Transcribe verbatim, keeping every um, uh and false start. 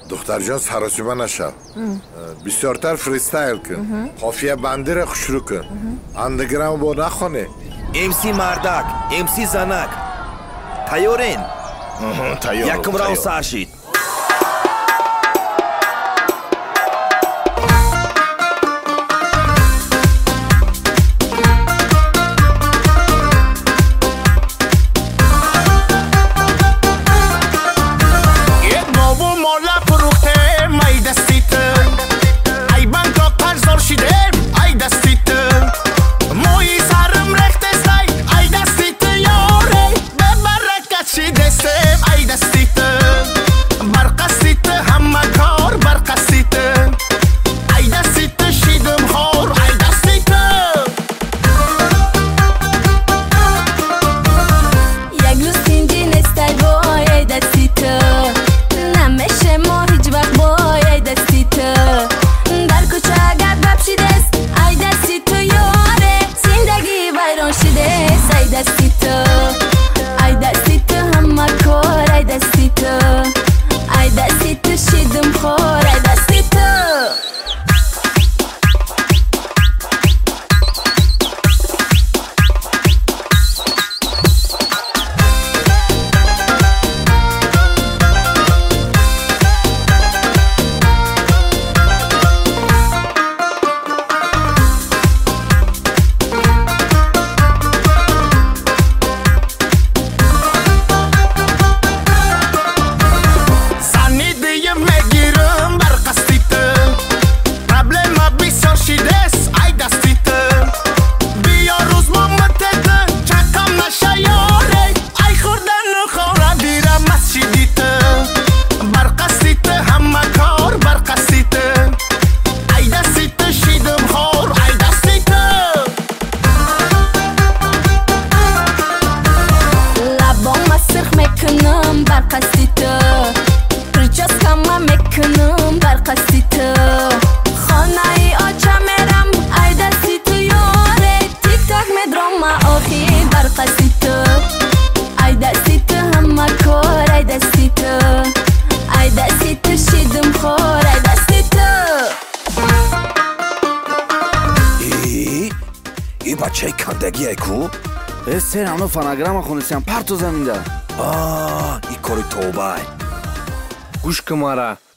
دختر جان سراسیمه نشو. بسیارتر فریستایل کن. قافیه بندی را خوشرو کن. اندگرام با نخونه. امسی مردک، امسی زنک. تیارین؟ تیار. یکم راو سرشید. بچه کندگی ای کو؟ سر همه فناگرام خونستیم پرتو زمین ده. آه ای کاری توبه. گوش که ماره